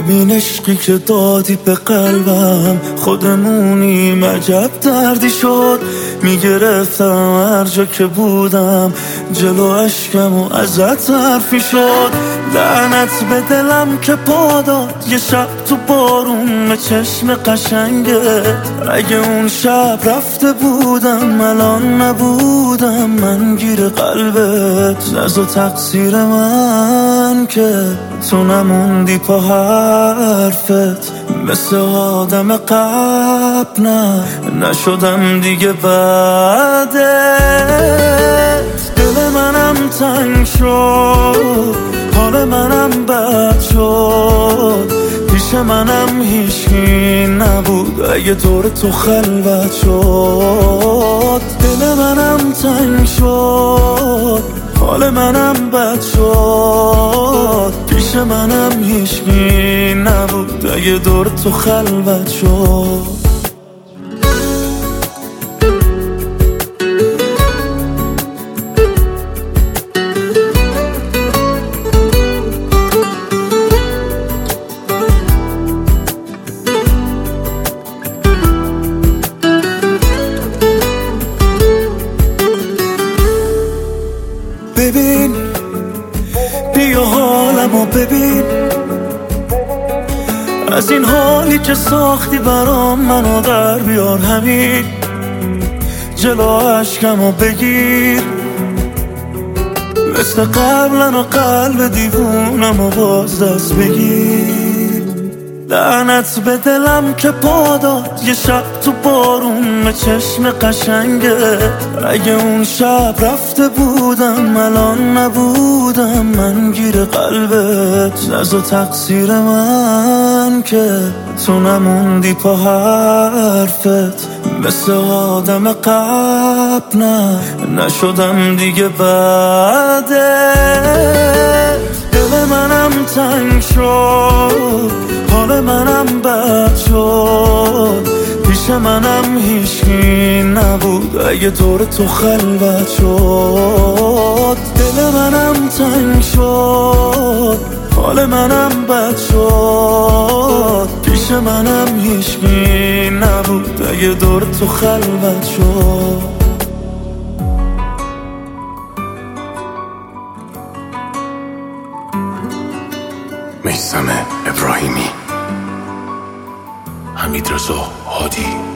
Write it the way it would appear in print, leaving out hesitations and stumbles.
ببین عشقی که دادی به قلبم، خودمونیم عجب دردی شد. میگرفتم هر جا که بودم جلو اشکم و ازت حرفی شد. لعنت به دلم که پا داد یه شب تو بارون به چشم قشنگت. اگه اون شب رفته بودم الان نبودم من گیر قلبت. نزا تقصیر من که تو نموندی پا حرفت. مثل آدم قبل نشدم دیگه بعدت. دل منم تنگ شد، حال منم بد شد. پیش منم هیچکی نبود اگه دور تو خلوت شد. دل منم تنگ شد، حال منم بد شد. پیش منم هیچکی نبود اگه دور تو خلوت شد. ببین بیا حالمو ببین، از این حالی که ساختی برام منو در بیار. همین جلو عشقمو بگیر، مثل قبلن و قلب دیوونمو باز دست بگیر. لعنت به دلم که پا داد یه شب تو بارون به چشم قشنگت. اگه اون شب رفته بودم الان نبودم من گیر قلبت. نزا تقصیر من که تو نموندی پا حرفت. مثل آدم قبل نشدم دیگه بعدت. دل منم تنگ شد، حال منم بد شد. پیش منم هیچکی نبود اگه دور تو خلوت شد. دل منم تنگ شد، حال منم بد شد. پیش منم هیچکی نبود اگه دور تو خلوت شد. میثم ابراهیمی، حمیدرضا هادی.